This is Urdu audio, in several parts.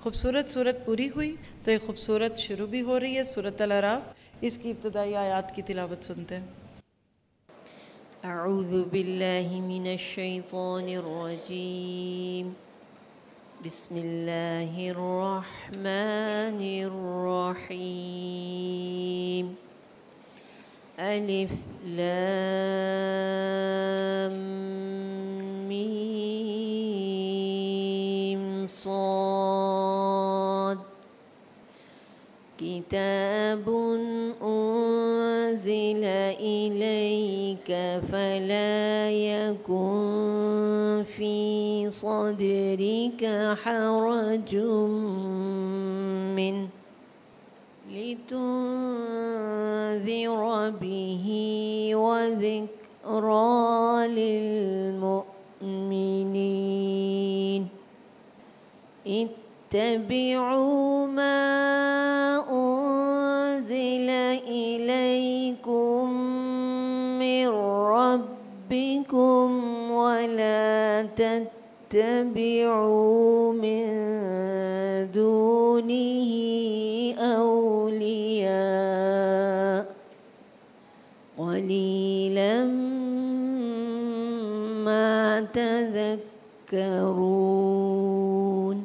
خوبصورت صورت پوری ہوئی تو ایک خوبصورت شروع بھی ہو رہی ہے سورۃ الاعراف۔ اس کی ابتدائی آیات کی تلاوت سنتے ہیں۔ اعوذ باللہ من الشیطان الرجیم، بسم اللہ الرحمن الرحیم، الف لام میم صاد، کتاب انزل الیک فلا یکن فی صدرک حرج منه لتنذر به وذکری للمؤمنین، اتبعوا ما انزل الیکم من ربکم ولا تتبعوا من دونه اولیاء قلیلا ما تذکرون۔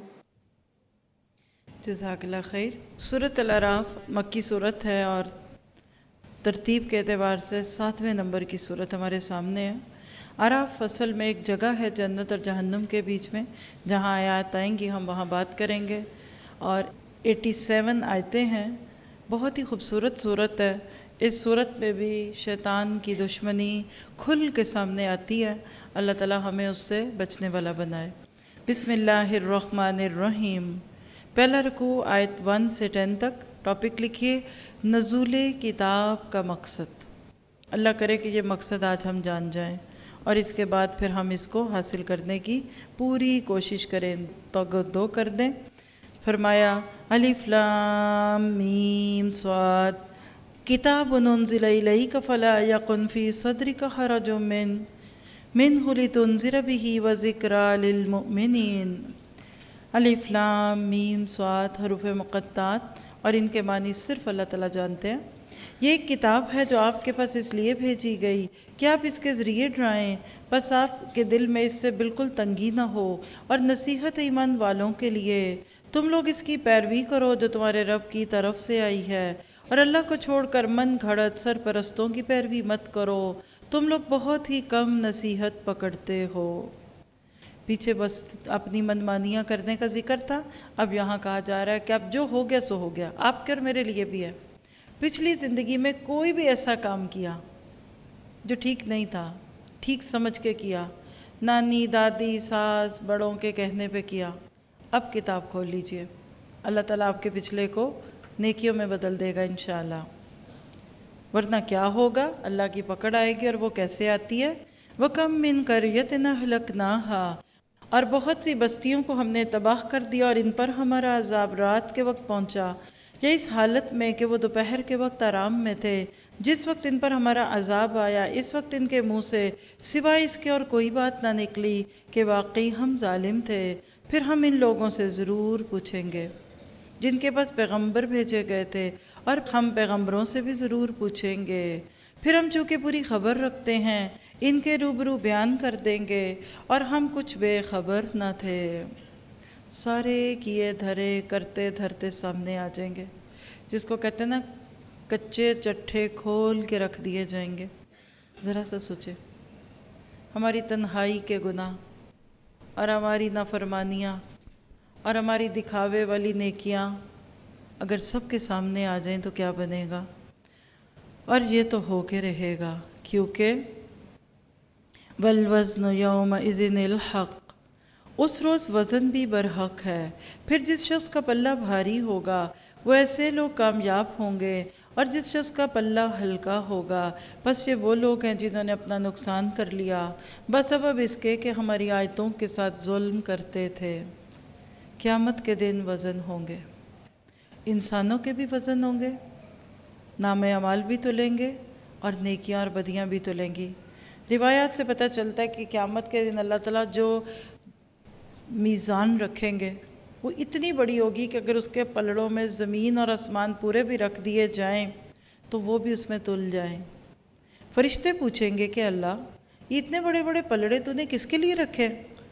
جزاک اللہ خیر۔ سورۃ الاعراف مکی صورت ہے اور ترتیب کے اعتبار سے 7ویں نمبر کی صورت ہمارے سامنے ہے۔ اعراف اصل میں ایک جگہ ہے جنت اور جہنم کے بیچ میں، جہاں آیات آئیں گی ہم وہاں بات کریں گے، اور 87 آیتیں ہیں۔ بہت ہی خوبصورت صورت ہے۔ اس صورت میں بھی شیطان کی دشمنی کھل کے سامنے آتی ہے۔ اللہ تعالی ہمیں اس سے بچنے والا بنائے۔ بسم اللہ الرحمن الرحیم۔ پہلا رکوع آیت 1 سے 10 تک۔ ٹاپک لکھیے نزول کتاب کا مقصد۔ اللہ کرے کہ یہ مقصد آج ہم جان جائیں اور اس کے بعد پھر ہم اس کو حاصل کرنے کی پوری کوشش کریں، دو کر دیں۔ فرمایا الف لام میم صاد، کتاب انزل الیک فلا یکن فی صدرک حرج منہ لتنذر به وذکری للمؤمنین۔ الف لام میم صاد حروف مقطعات، اور ان کے معنی صرف اللہ تعالیٰ جانتے ہیں۔ یہ ایک کتاب ہے جو آپ کے پاس اس لیے بھیجی گئی کہ آپ اس کے ذریعے ڈرائیں، بس آپ کے دل میں اس سے بالکل تنگی نہ ہو، اور نصیحت ایمان والوں کے لیے تم لوگ اس کی پیروی کرو جو تمہارے رب کی طرف سے آئی ہے، اور اللہ کو چھوڑ کر من گھڑت سرپرستوں کی پیروی مت کرو، تم لوگ بہت ہی کم نصیحت پکڑتے ہو۔ پیچھے بس اپنی منمانیاں کرنے کا ذکر تھا، اب یہاں کہا جا رہا ہے کہ اب جو ہو گیا سو ہو گیا، آپ کے اور میرے لیے بھی ہے۔ پچھلی زندگی میں کوئی بھی ایسا کام کیا جو ٹھیک نہیں تھا، ٹھیک سمجھ کے کیا، نانی دادی ساس بڑوں کے کہنے پہ کیا، اب کتاب کھول لیجئے، اللہ تعالیٰ آپ کے پچھلے کو نیکیوں میں بدل دے گا انشاءاللہ۔ ورنہ کیا ہوگا؟ اللہ کی پکڑ آئے گی، اور وہ کیسے آتی ہے؟ وَكَم مِّن قَرْيَةٍ أَهْلَكْنَاهَا، اور بہت سی بستیوں کو ہم نے تباہ کر دیا اور ان پر ہمارا عذاب رات کے وقت پہنچا، یا اس حالت میں کہ وہ دوپہر کے وقت آرام میں تھے، جس وقت ان پر ہمارا عذاب آیا اس وقت ان کے منہ سے سوائے اس کے اور کوئی بات نہ نکلی کہ واقعی ہم ظالم تھے۔ پھر ہم ان لوگوں سے ضرور پوچھیں گے جن کے پاس پیغمبر بھیجے گئے تھے، اور ہم پیغمبروں سے بھی ضرور پوچھیں گے، پھر ہم چونکہ پوری خبر رکھتے ہیں ان کے روبرو بیان کر دیں گے، اور ہم کچھ بے خبر نہ تھے۔ سارے کیے دھرے کرتے دھرتے سامنے آ جائیں گے، جس کو کہتے ہیں نا کچے چٹھے کھول کے رکھ دیے جائیں گے۔ ذرا سا سوچے، ہماری تنہائی کے گناہ اور ہماری نافرمانیاں اور ہماری دکھاوے والی نیکیاں اگر سب کے سامنے آ جائیں تو کیا بنے گا؟ اور یہ تو ہو کے رہے گا، کیونکہ وَالْوَزْنُ يَوْمَئِذٍ الْحَقُّ، اس روز وزن بھی برحق ہے۔ پھر جس شخص کا پلہ بھاری ہوگا وہ ایسے لوگ کامیاب ہوں گے، اور جس شخص کا پلہ ہلکا ہوگا بس یہ وہ لوگ ہیں جنہوں نے اپنا نقصان کر لیا بسبب اس کے کہ ہماری آیتوں کے ساتھ ظلم کرتے تھے۔ قیامت کے دن وزن ہوں گے، انسانوں کے بھی وزن ہوں گے، نام اعمال بھی تلیں گے اور نیکیاں اور بدیاں بھی تلیں گی۔ روایات سے پتہ چلتا ہے کہ قیامت کے دن اللہ تعالیٰ جو میزان رکھیں گے وہ اتنی بڑی ہوگی کہ اگر اس کے پلڑوں میں زمین اور آسمان پورے بھی رکھ دیے جائیں تو وہ بھی اس میں تل جائیں۔ فرشتے پوچھیں گے کہ اللہ یہ اتنے بڑے بڑے پلڑے تو نے کس کے لیے رکھے،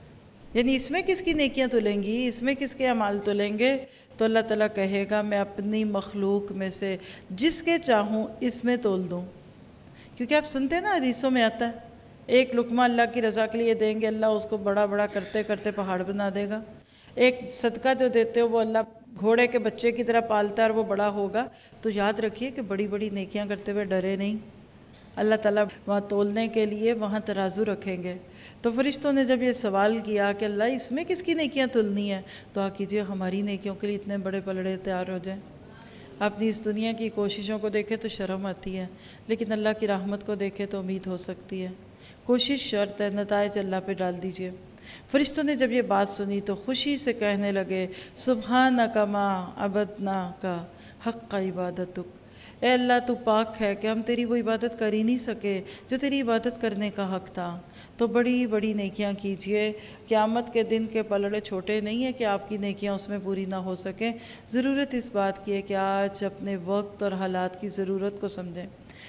یعنی اس میں کس کی نیکیاں تلیں گی، اس میں کس کے اعمال تلیں گے؟ تو اللہ تعالیٰ کہے گا میں اپنی مخلوق میں سے جس کے چاہوں اس میں تول دوں۔ کیونکہ آپ سنتے ہیں نا حدیثوں میں آتا ہے ایک لقمہ اللہ کی رضا کے لیے دیں گے، اللہ اس کو بڑا بڑا کرتے کرتے پہاڑ بنا دے گا۔ ایک صدقہ جو دیتے ہو وہ اللہ گھوڑے کے بچے کی طرح پالتا ہے اور وہ بڑا ہوگا۔ تو یاد رکھیے کہ بڑی بڑی نیکیاں کرتے ہوئے ڈرے نہیں، اللہ تعالیٰ وہاں تولنے کے لیے وہاں ترازو رکھیں گے۔ تو فرشتوں نے جب یہ سوال کیا کہ اللہ اس میں کس کی نیکیاں تلنی ہے، دعا کیجئے ہماری نیکیوں کے لیے اتنے بڑے پلڑے تیار ہو جائیں۔ اپنی اس دنیا کی کوششوں کو دیکھے تو شرم آتی ہے، لیکن اللہ کی رحمت کو دیکھے تو امید ہو سکتی ہے۔ کوشش شرط ہے، نتائج اللہ پہ ڈال دیجئے۔ فرشتوں نے جب یہ بات سنی تو خوشی سے کہنے لگے سبحانک ما عبدناک حق عبادتک، اے اللہ تو پاک ہے کہ ہم تیری وہ عبادت کر ہی نہیں سکے جو تیری عبادت کرنے کا حق تھا۔ تو بڑی بڑی نیکیاں کیجئے، قیامت کے دن کے پلڑے چھوٹے نہیں ہیں کہ آپ کی نیکیاں اس میں پوری نہ ہو سکیں۔ ضرورت اس بات کی ہے کہ آج اپنے وقت اور حالات کی ضرورت کو سمجھیں۔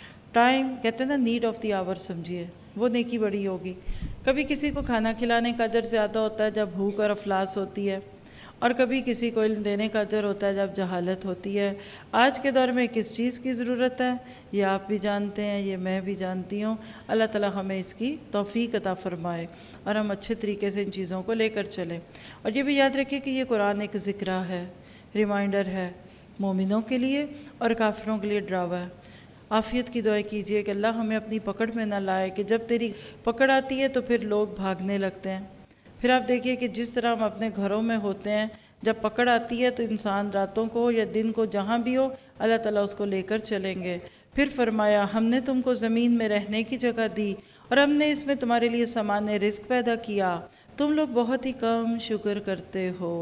ٹائم کہتے ہیں نا، نیڈ آف دی آور سمجھیے، وہ نیکی بڑی ہوگی۔ کبھی کسی کو کھانا کھلانے کا اجر زیادہ ہوتا ہے جب بھوک اور افلاس ہوتی ہے، اور کبھی کسی کو علم دینے کا اجر ہوتا ہے جب جہالت ہوتی ہے۔ آج کے دور میں کس چیز کی ضرورت ہے یہ آپ بھی جانتے ہیں، یہ میں بھی جانتی ہوں۔ اللہ تعالیٰ ہمیں اس کی توفیق عطا فرمائے اور ہم اچھے طریقے سے ان چیزوں کو لے کر چلیں۔ اور یہ بھی یاد رکھیے کہ یہ قرآن ایک ذکرہ ہے، ریمائنڈر ہے، مومنوں کے لیے اور کافروں کے لیے ڈراوا ہے۔ عافیت کی دعائیں کیجئے کہ اللہ ہمیں اپنی پکڑ میں نہ لائے کہ جب تیری پکڑ آتی ہے تو پھر لوگ بھاگنے لگتے ہیں۔ پھر آپ دیکھیے کہ جس طرح ہم اپنے گھروں میں ہوتے ہیں، جب پکڑ آتی ہے تو انسان راتوں کو یا دن کو جہاں بھی ہو اللہ تعالیٰ اس کو لے کر چلیں گے۔ پھر فرمایا ہم نے تم کو زمین میں رہنے کی جگہ دی اور ہم نے اس میں تمہارے لیے سامان رزق پیدا کیا، تم لوگ بہت ہی کم شکر کرتے ہو۔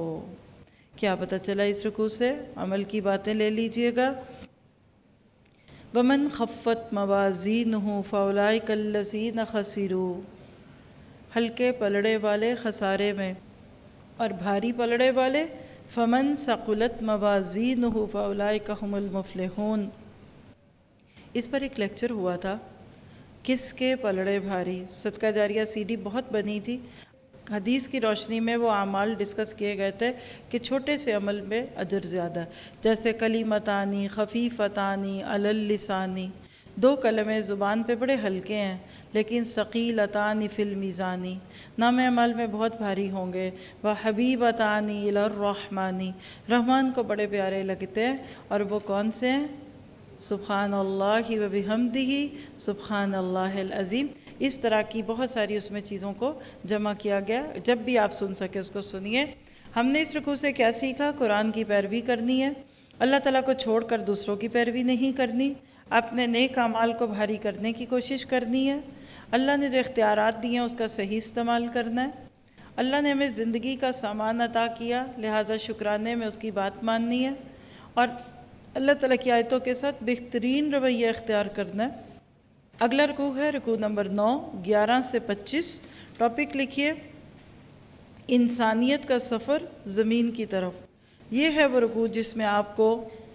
کیا پتہ چلا اس رکوع سے؟ عمل کی باتیں لے لیجئے گا۔ وَمَنْ خَفَّتْ مَوَازِينُهُ فَأُولَئِكَ الَّذِينَ خَسِرُوا، ہلکے پلڑے والے خسارے میں، اور بھاری پلڑے والے فَمَنْ ثَقُلَتْ مَوَازِينُهُ فَأُولَئِكَ هُمُ الْمُفْلِحُونَ۔ اس پر ایک لیکچر ہوا تھا، کس کے پلڑے بھاری۔ صدقہ جاریہ سی ڈی بہت بنی تھی۔ حدیث کی روشنی میں وہ اعمال ڈسکس کیے گئے تھے کہ چھوٹے سے عمل میں اجر زیادہ، جیسے کلیمتانی خفیفتانی علی اللسان، دو کلمے زبان پہ بڑے ہلکے ہیں لیکن ثقیلتان فی المیزان، نام اعمال میں بہت بھاری ہوں گے۔ وحبیبتان الی الرحمن، رحمان کو بڑے پیارے لگتے ہیں، اور وہ کون سے ہیں؟ سبحان اللہ و بحمدہ سبحان اللہ العظیم۔ اس طرح کی بہت ساری اس میں چیزوں کو جمع کیا گیا، جب بھی آپ سن سکے اس کو سنیے۔ ہم نے اس رکوع سے کیا سیکھا؟ قرآن کی پیروی کرنی ہے، اللہ تعالیٰ کو چھوڑ کر دوسروں کی پیروی نہیں کرنی، اپنے نیک اعمال کو بھاری کرنے کی کوشش کرنی ہے، اللہ نے جو اختیارات دیے ہیں اس کا صحیح استعمال کرنا ہے، اللہ نے ہمیں زندگی کا سامان عطا کیا لہٰذا شکرانے میں اس کی بات ماننی ہے، اور اللہ تعالیٰ کی آیتوں کے ساتھ بہترین رویہ اختیار کرنا ہے۔ اگلا رکوع ہے رکوع نمبر 9، 11 سے 25۔ ٹاپک لکھیے انسانیت کا سفر زمین کی طرف۔ یہ ہے وہ رکوع جس میں آپ کو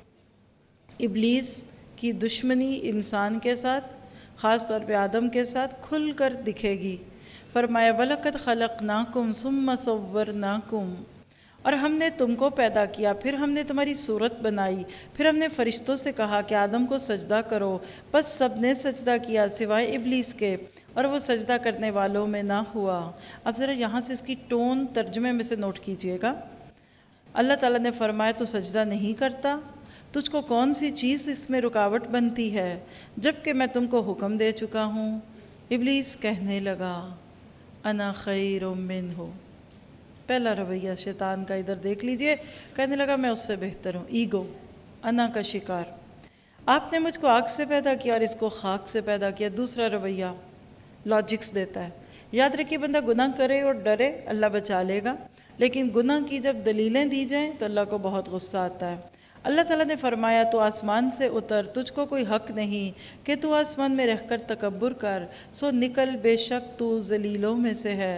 ابلیس کی دشمنی انسان کے ساتھ، خاص طور پہ آدم کے ساتھ کھل کر دکھے گی۔ فرمایا وَلَقَدْ خَلَقْنَاكُمْ ثُمَّ صَوَّرْنَاكُمْ، اور ہم نے تم کو پیدا کیا، پھر ہم نے تمہاری صورت بنائی، پھر ہم نے فرشتوں سے کہا کہ آدم کو سجدہ کرو، بس سب نے سجدہ کیا سوائے ابلیس کے، اور وہ سجدہ کرنے والوں میں نہ ہوا۔ اب ذرا یہاں سے اس کی ٹون ترجمے میں سے نوٹ کیجئے گا۔ اللہ تعالیٰ نے فرمایا تو سجدہ نہیں کرتا، تجھ کو کون سی چیز اس میں رکاوٹ بنتی ہے جبکہ میں تم کو حکم دے چکا ہوں؟ ابلیس کہنے لگا انا خیر منہ، پہلا رویہ شیطان کا ادھر دیکھ لیجئے، کہنے لگا میں اس سے بہتر ہوں، ایگو، انا کا شکار۔ آپ نے مجھ کو آگ سے پیدا کیا اور اس کو خاک سے پیدا کیا، دوسرا رویہ لاجکس دیتا ہے۔ یاد رکھیے بندہ گناہ کرے اور ڈرے اللہ بچا لے گا، لیکن گناہ کی جب دلیلیں دی جائیں تو اللہ کو بہت غصہ آتا ہے۔ اللہ تعالیٰ نے فرمایا تو آسمان سے اتر، تجھ کو کوئی حق نہیں کہ تو آسمان میں رہ کر تکبر کر، سو نکل بے شک تو ذلیلوں میں سے ہے۔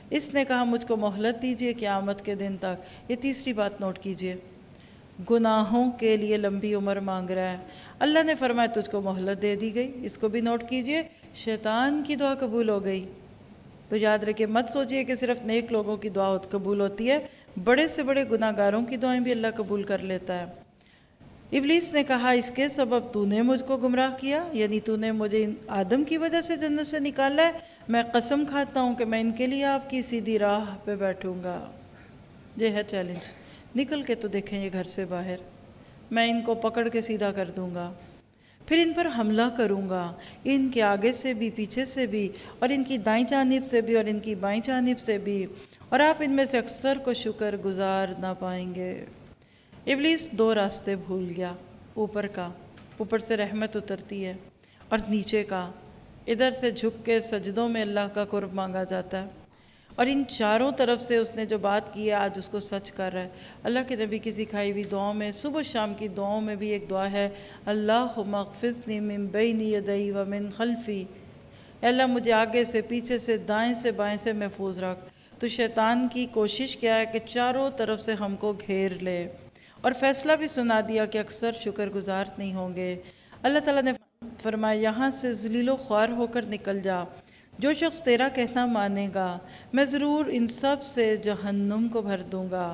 اس نے کہا مجھ کو مہلت دیجئے قیامت کے دن تک۔ یہ تیسری بات نوٹ کیجئے، گناہوں کے لیے لمبی عمر مانگ رہا ہے۔ اللہ نے فرمایا تجھ کو مہلت دے دی گئی۔ اس کو بھی نوٹ کیجئے، شیطان کی دعا قبول ہو گئی۔ تو یاد رکھیے، مت سوچئے کہ صرف نیک لوگوں کی دعا قبول ہوتی ہے، بڑے سے بڑے گناہ گاروں کی دعائیں بھی اللہ قبول کر لیتا ہے۔ ابلیس نے کہا اس کے سبب تو نے مجھ کو گمراہ کیا، یعنی تو نے مجھے آدم کی وجہ سے جنت سے نکالا ہے، میں قسم کھاتا ہوں کہ میں ان کے لیے آپ کی سیدھی راہ پہ بیٹھوں گا۔ یہ ہے چیلنج، نکل کے تو دیکھیں یہ گھر سے باہر، میں ان کو پکڑ کے سیدھا کر دوں گا، پھر ان پر حملہ کروں گا، ان کے آگے سے بھی پیچھے سے بھی، اور ان کی دائیں جانب سے بھی اور ان کی بائیں جانب سے بھی، اور آپ ان میں سے اکثر کو شکر گزار نہ پائیں گے۔ ابلیس دو راستے بھول گیا، اوپر کا، اوپر سے رحمت اترتی ہے، اور نیچے کا، ادھر سے جھک کے سجدوں میں اللہ کا قرب مانگا جاتا ہے، اور ان چاروں طرف سے اس نے جو بات کی ہے آج اس کو سچ کر رہا ہے۔ اللہ کے نبی کی سکھائی ہوئی دعاؤں میں، صبح شام کی دعاؤں میں بھی ایک دعا ہے، اللہم اغفزنی من بین یدی ومن خلفی، اے اللہ مجھے آگے سے، پیچھے سے، دائیں سے، بائیں سے محفوظ رکھ۔ تو شیطان کی کوشش کیا ہے کہ چاروں طرف سے ہم کو گھیر لے، اور فیصلہ بھی سنا دیا کہ اکثر شکر گزار نہیں ہوں گے۔ اللہ تعالیٰ نے فرمایا یہاں سے ذلیل و خوار ہو کر نکل جا، جو شخص تیرا کہنا مانے گا میں ضرور ان سب سے جہنم کو بھر دوں گا۔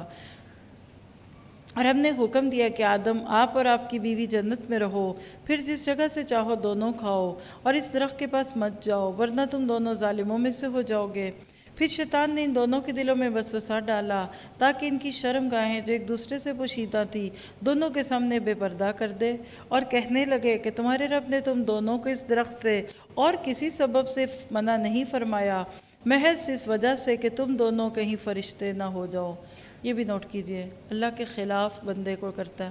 اور ہم نے حکم دیا کہ آدم آپ اور آپ کی بیوی جنت میں رہو، پھر جس جگہ سے چاہو دونوں کھاؤ، اور اس درخت کے پاس مت جاؤ ورنہ تم دونوں ظالموں میں سے ہو جاؤ گے۔ پھر شیطان نے ان دونوں کے دلوں میں وسوسہ ڈالا تاکہ ان کی شرم گاہیں جو ایک دوسرے سے پوشیدہ تھی دونوں کے سامنے بے پردہ کر دے، اور کہنے لگے کہ تمہارے رب نے تم دونوں کو اس درخت سے اور کسی سبب سے منع نہیں فرمایا، محض اس وجہ سے کہ تم دونوں کہیں فرشتے نہ ہو جاؤ۔ یہ بھی نوٹ کیجئے، اللہ کے خلاف بندے کو کرتا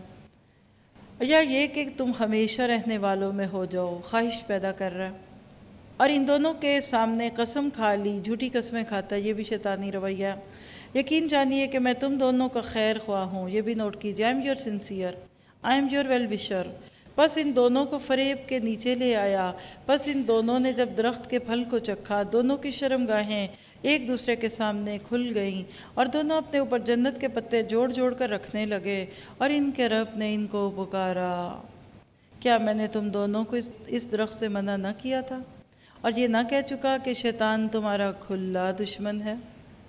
ہے، یا یہ کہ تم ہمیشہ رہنے والوں میں ہو جاؤ، خواہش پیدا کر رہا ہے، اور ان دونوں کے سامنے قسم کھا لی، جھوٹی قسمیں کھاتا ہے، یہ بھی شیطانی رویہ ہے۔ یقین جانیے کہ میں تم دونوں کا خیر خواہ ہوں، یہ بھی نوٹ کیجئے، I am your sincere, I am your well wisher. پس ان دونوں کو فریب کے نیچے لے آیا، پس ان دونوں نے جب درخت کے پھل کو چکھا، دونوں کی شرم گاہیں ایک دوسرے کے سامنے کھل گئیں، اور دونوں اپنے اوپر جنت کے پتے جوڑ جوڑ کر رکھنے لگے، اور ان کے رب نے ان کو پکارا، کیا میں نے تم دونوں کو اس درخت سے منع نہ کیا تھا؟ اور یہ نہ کہہ چکا کہ شیطان تمہارا کھلا دشمن ہے؟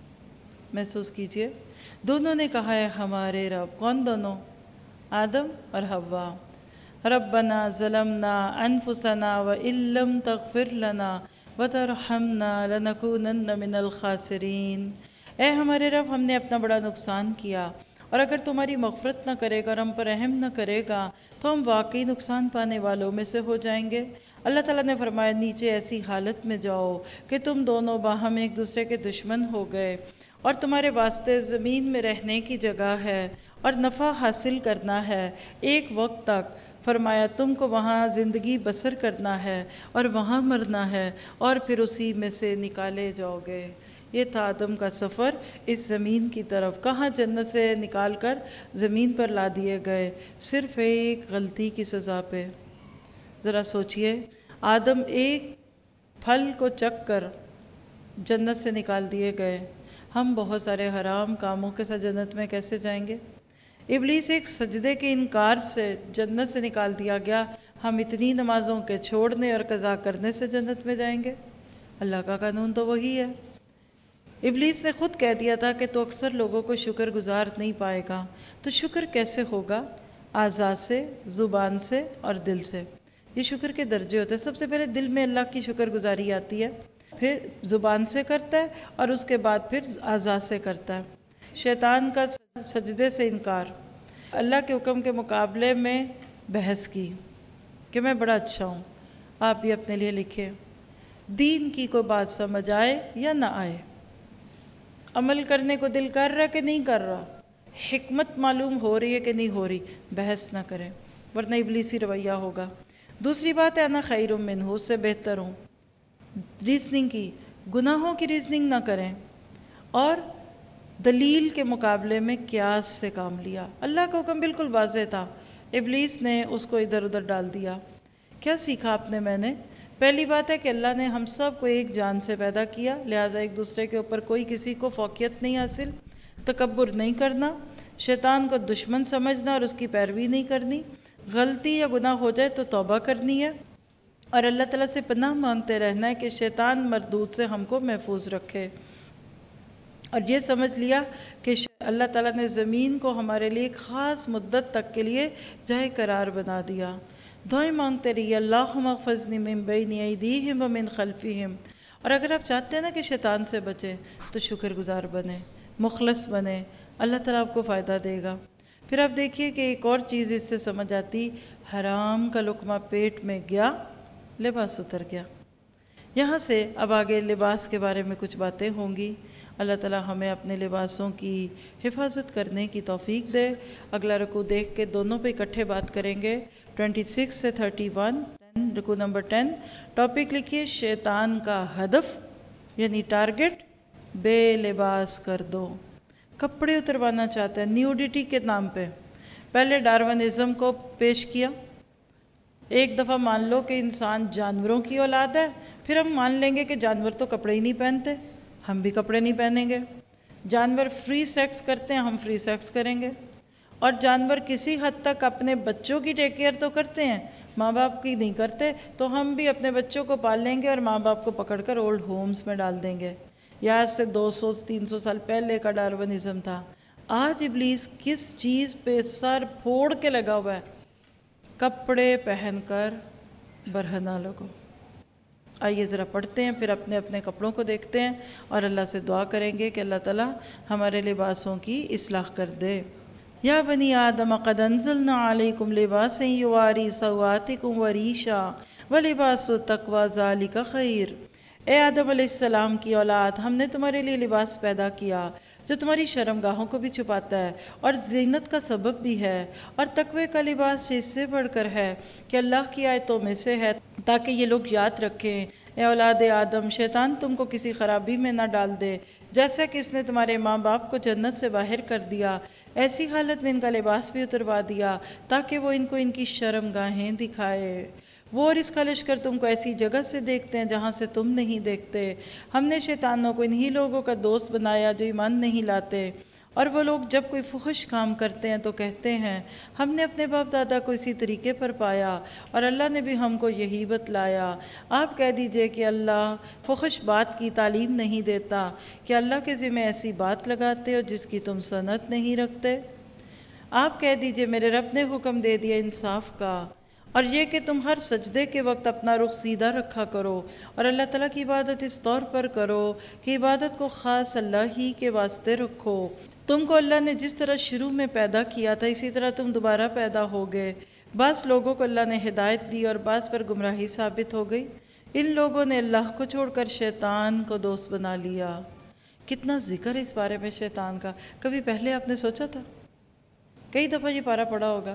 محسوس کیجئے، دونوں نے کہا ہے ہمارے رب، کون دونوں؟ آدم اور حوا۔ ربنا ظلمنا انفسنا وان لم تغفر لنا وترحمنا لنکونن من الخاسرین۔ اے ہمارے رب، ہم نے اپنا بڑا نقصان کیا، اور اگر تمہاری مغفرت نہ کرے گا اور ہم پر رحم نہ کرے گا تو ہم واقعی نقصان پانے والوں میں سے ہو جائیں گے۔ اللہ تعالیٰ نے فرمایا نیچے ایسی حالت میں جاؤ کہ تم دونوں باہم ایک دوسرے کے دشمن ہو گئے، اور تمہارے واسطے زمین میں رہنے کی جگہ ہے اور نفع حاصل کرنا ہے ایک وقت تک۔ فرمایا تم کو وہاں زندگی بسر کرنا ہے اور وہاں مرنا ہے، اور پھر اسی میں سے نکالے جاؤ گے۔ یہ تھا آدم کا سفر اس زمین کی طرف، کہاں جنت سے نکال کر زمین پر لا دیے گئے، صرف ایک غلطی کی سزا پہ۔ ذرا سوچئے، آدم ایک پھل کو چکھ کر جنت سے نکال دیے گئے، ہم بہت سارے حرام کاموں کے ساتھ جنت میں کیسے جائیں گے؟ ابلیس ایک سجدے کے انکار سے جنت سے نکال دیا گیا، ہم اتنی نمازوں کے چھوڑنے اور قضا کرنے سے جنت میں جائیں گے؟ اللہ کا قانون تو وہی ہے۔ ابلیس نے خود کہہ دیا تھا کہ تو اکثر لوگوں کو شکر گزار نہیں پائے گا، تو شکر کیسے ہوگا؟ اعضاء سے، زبان سے اور دل سے۔ یہ شکر کے درجے ہوتے ہیں، سب سے پہلے دل میں اللہ کی شکر گزاری آتی ہے، پھر زبان سے کرتا ہے، اور اس کے بعد پھر اعضاء سے کرتا ہے۔ شیطان کا سجدے سے انکار، اللہ کے حکم کے مقابلے میں بحث کی کہ میں بڑا اچھا ہوں۔ آپ بھی اپنے لیے لکھیں، دین کی کوئی بات سمجھ آئے یا نہ آئے، عمل کرنے کو دل کر رہا کہ نہیں کر رہا، حکمت معلوم ہو رہی ہے کہ نہیں ہو رہی، بحث نہ کریں ورنہ ابلیسی رویہ ہوگا۔ دوسری بات ہے انا خیر منہ، اس سے بہتر ہوں، ریزننگ کی، گناہوں کی ریزننگ نہ کریں، اور دلیل کے مقابلے میں قیاس سے کام لیا۔ اللہ کا حکم بالکل واضح تھا، ابلیس نے اس کو ادھر ادھر ڈال دیا۔ کیا سیکھا آپ نے؟ میں نے پہلی بات ہے کہ اللہ نے ہم سب کو ایک جان سے پیدا کیا، لہٰذا ایک دوسرے کے اوپر کوئی کسی کو فوقیت نہیں حاصل، تکبر نہیں کرنا، شیطان کو دشمن سمجھنا اور اس کی پیروی نہیں کرنی، غلطی یا گناہ ہو جائے تو توبہ کرنی ہے، اور اللہ تعالیٰ سے پناہ مانگتے رہنا ہے کہ شیطان مردود سے ہم کو محفوظ رکھے۔ اور یہ سمجھ لیا کہ اللہ تعالیٰ نے زمین کو ہمارے لیے ایک خاص مدت تک کے لیے جائے قرار بنا دیا۔ دعائیں مانگتے رہیے، اللہم احفظنی من بین ایدیہم ومن خلفہم۔ اور اگر آپ چاہتے ہیں نا کہ شیطان سے بچیں تو شکر گزار بنیں، مخلص بنیں، اللہ تعالیٰ آپ کو فائدہ دے گا۔ پھر آپ دیکھیے کہ ایک اور چیز اس سے سمجھ آتی، حرام کا لقمہ پیٹ میں گیا، لباس اتر گیا۔ یہاں سے اب آگے لباس کے بارے میں کچھ باتیں ہوں گی۔ اللہ تعالیٰ ہمیں اپنے لباسوں کی حفاظت کرنے کی توفیق دے۔ اگلا رکوع دیکھ کے دونوں پہ اکٹھے بات کریں گے، 26 سے 31، رکوع نمبر 10۔ ٹاپک لکھیے، شیطان کا ہدف یعنی ٹارگٹ، بے لباس کر دو۔ کپڑے اتروانا چاہتا ہے نیوڈیٹی کے نام پہ۔ پہلے ڈارونزم کو پیش کیا۔ ایک دفعہ مان لو کہ انسان جانوروں کی اولاد ہے، پھر ہم مان لیں گے کہ جانور تو کپڑے ہی نہیں پہنتے، ہم بھی کپڑے نہیں پہنیں گے۔ جانور فری سیکس کرتے ہیں، ہم فری سیکس کریں گے۔ اور جانور کسی حد تک اپنے بچوں کی ٹیک کیئر تو کرتے ہیں، ماں باپ کی نہیں کرتے، تو ہم بھی اپنے بچوں کو پال لیں گے اور ماں باپ کو پکڑ کر اولڈ ہومز میں ڈال دیں گے۔ یہ آج سے 200-300 سال پہلے کا ڈارونزم تھا۔ آج ابلیس کس چیز پہ سر پھوڑ کے لگا ہوا ہے؟ کپڑے پہن کر برہنہ لوگوں۔ آئیے ذرا پڑھتے ہیں، پھر اپنے اپنے کپڑوں کو دیکھتے ہیں اور اللہ سے دعا کریں گے کہ اللہ تعالیٰ ہمارے لباسوں کی اصلاح کر دے۔ یا بنی آدم قد انزلنا علیکم لباسا یواری سوآتکم وریشا ولباس التقوی ذالک خیر۔ اے آدم علیہ السلام کی اولاد، ہم نے تمہارے لیے لباس پیدا کیا جو تمہاری شرمگاہوں کو بھی چھپاتا ہے اور زینت کا سبب بھی ہے، اور تقوی کا لباس اس سے بڑھ کر ہے کہ اللہ کی آیتوں میں سے ہے تاکہ یہ لوگ یاد رکھیں۔ اے اولاد آدم، شیطان تم کو کسی خرابی میں نہ ڈال دے، جیسا کہ اس نے تمہارے ماں باپ کو جنت سے باہر کر دیا، ایسی حالت میں ان کا لباس بھی اتروا دیا تاکہ وہ ان کو ان کی شرمگاہیں دکھائے۔ وہ اور اس کا لشکر تم کو ایسی جگہ سے دیکھتے ہیں جہاں سے تم نہیں دیکھتے۔ ہم نے شیطانوں کو انہی لوگوں کا دوست بنایا جو ایمان نہیں لاتے، اور وہ لوگ جب کوئی فحش کام کرتے ہیں تو کہتے ہیں ہم نے اپنے باپ دادا کو اسی طریقے پر پایا اور اللہ نے بھی ہم کو یہی بتلایا۔ آپ کہہ دیجئے کہ اللہ فحش بات کی تعلیم نہیں دیتا، کہ اللہ کے ذمہ ایسی بات لگاتے ہو جس کی تم سند نہیں رکھتے۔ آپ کہہ دیجئے میرے رب نے حکم دے دیا انصاف کا، اور یہ کہ تم ہر سجدے کے وقت اپنا رخ سیدھا رکھا کرو اور اللہ تعالیٰ کی عبادت اس طور پر کرو کہ عبادت کو خاص اللہ ہی کے واسطے رکھو۔ تم کو اللہ نے جس طرح شروع میں پیدا کیا تھا اسی طرح تم دوبارہ پیدا ہوگے۔ بعض لوگوں کو اللہ نے ہدایت دی اور بعض پر گمراہی ثابت ہو گئی۔ ان لوگوں نے اللہ کو چھوڑ کر شیطان کو دوست بنا لیا۔ کتنا ذکر اس بارے میں شیطان کا، کبھی پہلے آپ نے سوچا تھا؟ کئی دفعہ یہ پارہ پڑھا ہوگا۔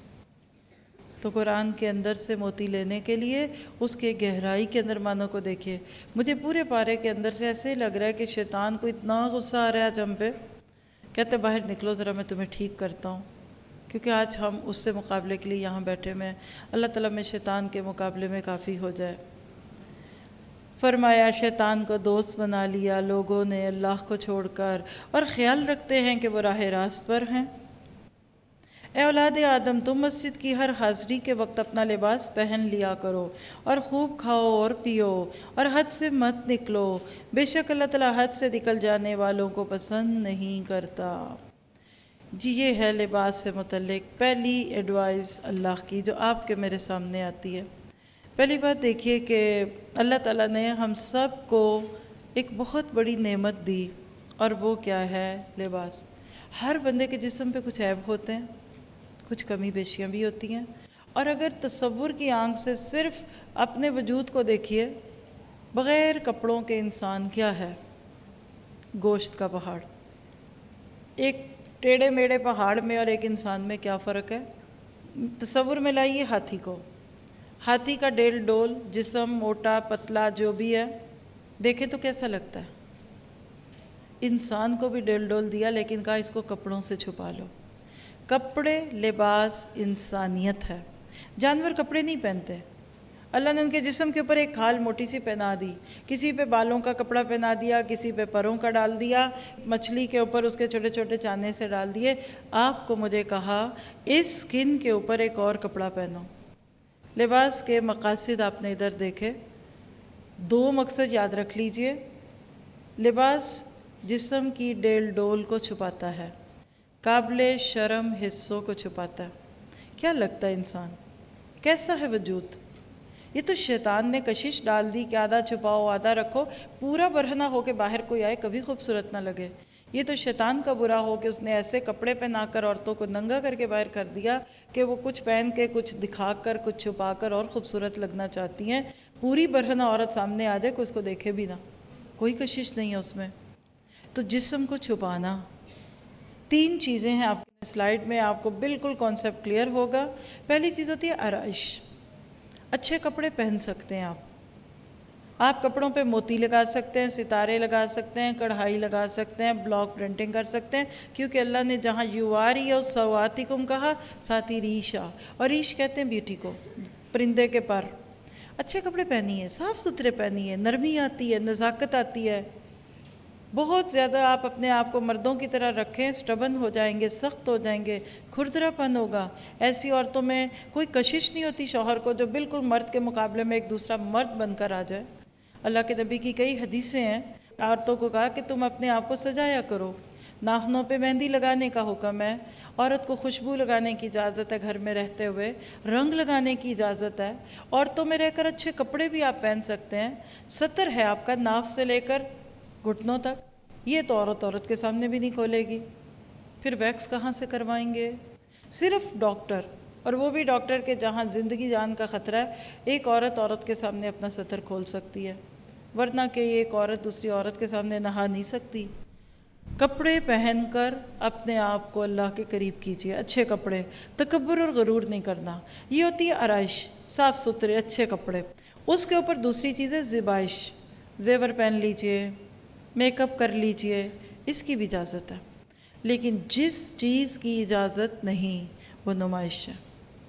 تو قرآن کے اندر سے موتی لینے کے لیے اس کے گہرائی کے اندر معنوں کو دیکھیے۔ مجھے پورے پارے کے اندر سے ایسے ہی لگ رہا ہے کہ شیطان کو اتنا غصہ آ رہا ہے آج ہم پہ، کہتے باہر نکلو ذرا میں تمہیں ٹھیک کرتا ہوں، کیونکہ آج ہم اس سے مقابلے کے لیے یہاں بیٹھے میں۔ اللہ تعالیٰ میں شیطان کے مقابلے میں کافی ہو جائے۔ فرمایا شیطان کو دوست بنا لیا لوگوں نے اللہ کو چھوڑ کر، اور خیال رکھتے ہیں کہ وہ راہ راست پر ہیں۔ اے اولاد آدم، تم مسجد کی ہر حاضری کے وقت اپنا لباس پہن لیا کرو اور خوب کھاؤ اور پیو اور حد سے مت نکلو، بے شک اللہ تعالیٰ حد سے نکل جانے والوں کو پسند نہیں کرتا۔ جی یہ ہے لباس سے متعلق پہلی ایڈوائز اللہ کی جو آپ کے میرے سامنے آتی ہے۔ پہلی بات دیکھیے کہ اللہ تعالیٰ نے ہم سب کو ایک بہت بڑی نعمت دی، اور وہ کیا ہے؟ لباس۔ ہر بندے کے جسم پہ کچھ عیب ہوتے ہیں، کچھ کمی بیشیاں بھی ہوتی ہیں، اور اگر تصور کی آنکھ سے صرف اپنے وجود کو دیکھیے، بغیر کپڑوں کے انسان کیا ہے؟ گوشت کا پہاڑ۔ ایک ٹیڑھے میڑھے پہاڑ میں اور ایک انسان میں کیا فرق ہے؟ تصور میں لائیے ہاتھی کو، ہاتھی کا ڈیل ڈول جسم، موٹا پتلا جو بھی ہے، دیکھیں تو کیسا لگتا ہے؟ انسان کو بھی ڈیل ڈول دیا لیکن کہا اس کو کپڑوں سے چھپا لو۔ کپڑے، لباس انسانیت ہے۔ جانور کپڑے نہیں پہنتے، اللہ نے ان کے جسم کے اوپر ایک کھال موٹی سی پہنا دی، کسی پہ بالوں کا کپڑا پہنا دیا، کسی پہ پروں کا ڈال دیا، مچھلی کے اوپر اس کے چھوٹے چھوٹے چانے سے ڈال دیے۔ آپ کو مجھے کہا اس سکن کے اوپر ایک اور کپڑا پہنو۔ لباس کے مقاصد آپ نے ادھر دیکھے، 2 مقصد یاد رکھ لیجئے۔ لباس جسم کی ڈیل ڈول کو چھپاتا ہے، قابل شرم حصوں کو چھپاتا ہے۔ کیا لگتا ہے انسان کیسا ہے وجود؟ یہ تو شیطان نے کشش ڈال دی کہ آدھا چھپاؤ آدھا رکھو، پورا برہنہ ہو کے باہر کوئی آئے کبھی خوبصورت نہ لگے۔ یہ تو شیطان کا برا ہو کہ اس نے ایسے کپڑے پہنا کر عورتوں کو ننگا کر کے باہر کر دیا کہ وہ کچھ پہن کے کچھ دکھا کر کچھ چھپا کر اور خوبصورت لگنا چاہتی ہیں۔ پوری برہنہ عورت سامنے آ جائے کوئی اس کو دیکھے بھی نہ، کوئی کشش نہیں ہے اس میں۔ تو جسم کو چھپانا، 3 چیزیں ہیں آپ کے سلائیڈ میں، آپ کو بالکل کانسیپٹ کلیئر ہوگا۔ پہلی چیز ہوتی ہے آرائش، اچھے کپڑے پہن سکتے ہیں آپ کپڑوں پہ موتی لگا سکتے ہیں، ستارے لگا سکتے ہیں، کڑھائی لگا سکتے ہیں، بلاک پرنٹنگ کر سکتے ہیں، کیونکہ اللہ نے جہاں یواری اور سواتکم کہا ساتھ ہی ریشا، اور ریش کہتے ہیں بیوٹی کو، پرندے کے پر۔ اچھے کپڑے پہنیے، صاف ستھرے پہنیے، نرمی آتی ہے، نزاکت آتی ہے۔ بہت زیادہ آپ اپنے آپ کو مردوں کی طرح رکھیں، سٹبن ہو جائیں گے، سخت ہو جائیں گے، کھردرا پن ہوگا۔ ایسی عورتوں میں کوئی کشش نہیں ہوتی شوہر کو جو بالکل مرد کے مقابلے میں ایک دوسرا مرد بن کر آ جائے۔ اللہ کے نبی کی کئی حدیثیں ہیں، عورتوں کو کہا کہ تم اپنے آپ کو سجایا کرو، ناخنوں پہ مہندی لگانے کا حکم ہے، عورت کو خوشبو لگانے کی اجازت ہے، گھر میں رہتے ہوئے رنگ لگانے کی اجازت ہے، عورتوں میں رہ کر اچھے کپڑے بھی آپ پہن سکتے ہیں، ستر ہے آپ کا ناف سے لے کر گھٹنوں تک، یہ تو عورت کے سامنے بھی نہیں کھولے گی۔ پھر ویکس کہاں سے کروائیں گے؟ صرف ڈاکٹر، اور وہ بھی ڈاکٹر کے جہاں زندگی جان کا خطرہ ہے، ایک عورت کے سامنے اپنا ستر کھول سکتی ہے، ورنہ کہ ایک عورت دوسری عورت کے سامنے نہا نہیں سکتی۔ کپڑے پہن کر اپنے آپ کو اللہ کے قریب کیجیے، اچھے کپڑے، تکبر اور غرور نہیں کرنا۔ یہ ہوتی ہے آرائش، صاف ستھرے اچھے کپڑے۔ اس کے اوپر دوسری چیز ہے زیبائش، زیور پہن لیجئے، میک اپ کر لیجئے، اس کی بھی اجازت ہے، لیکن جس چیز کی اجازت نہیں وہ نمائش ہے،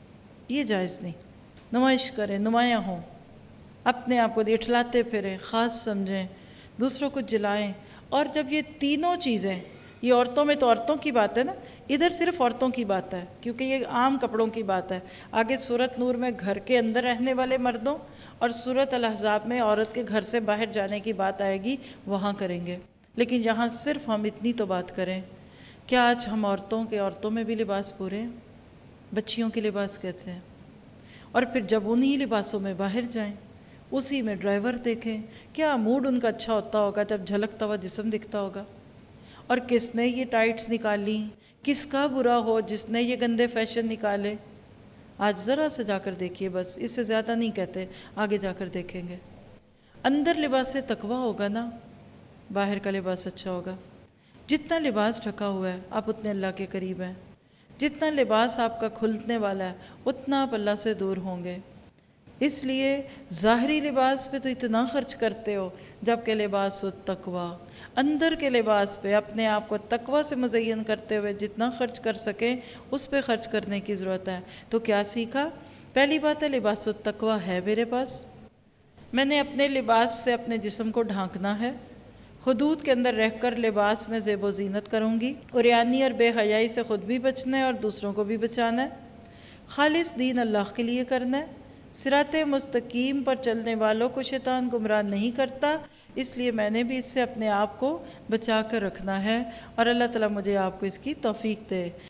یہ جائز نہیں۔ نمائش کریں، نمایاں ہوں، اپنے آپ کو دکھلاتے پھریں، خاص سمجھیں، دوسروں کو جلائیں۔ اور جب یہ تینوں چیزیں، یہ عورتوں میں تو عورتوں کی بات ہے نا، ادھر صرف عورتوں کی بات ہے کیونکہ یہ عام کپڑوں کی بات ہے۔ آگے سورۃ نور میں گھر کے اندر رہنے والے مردوں اور سورۃ الاحزاب میں عورت کے گھر سے باہر جانے کی بات آئے گی، وہاں کریں گے، لیکن یہاں صرف ہم اتنی تو بات کریں۔ کیا آج ہم عورتوں میں بھی لباس پورے ہیں؟ بچیوں کے لباس کیسے ہیں؟ اور پھر جب انہی لباسوں میں باہر جائیں، اسی میں ڈرائیور دیکھیں، کیا موڈ ان کا اچھا ہوتا ہوگا جب جھلکتا ہوا جسم دکھتا ہوگا؟ اور کس نے یہ ٹائٹس نکالی، کس کا برا ہو جس نے یہ گندے فیشن نکالے؟ آج ذرا سے جا کر دیکھیے، بس اس سے زیادہ نہیں کہتے، آگے جا کر دیکھیں گے۔ اندر لباس تقویٰ ہوگا نا، باہر کا لباس اچھا ہوگا۔ جتنا لباس ڈھکا ہوا ہے آپ اتنے اللہ کے قریب ہیں، جتنا لباس آپ کا کھلنے والا ہے اتنا آپ اللہ سے دور ہوں گے۔ اس لیے ظاہری لباس پہ تو اتنا خرچ کرتے ہو، جبکہ لباس التقویٰ، اندر کے لباس پہ اپنے آپ کو تقویٰ سے مزین کرتے ہوئے جتنا خرچ کر سکیں اس پہ خرچ کرنے کی ضرورت ہے۔ تو کیا سیکھا؟ پہلی بات ہے لباس التقویٰ ہے میرے پاس، میں نے اپنے لباس سے اپنے جسم کو ڈھانکنا ہے، حدود کے اندر رہ کر لباس میں زیب و زینت کروں گی، عریانی اور بے حیائی سے خود بھی بچنا ہے اور دوسروں کو بھی بچانا ہے، خالص دین اللہ کے لیے کرنا ہے۔ صراط مستقیم پر چلنے والوں کو شیطان گمراہ نہیں کرتا، اس لیے میں نے بھی اس سے اپنے آپ کو بچا کر رکھنا ہے، اور اللہ تعالیٰ مجھے آپ کو اس کی توفیق دے۔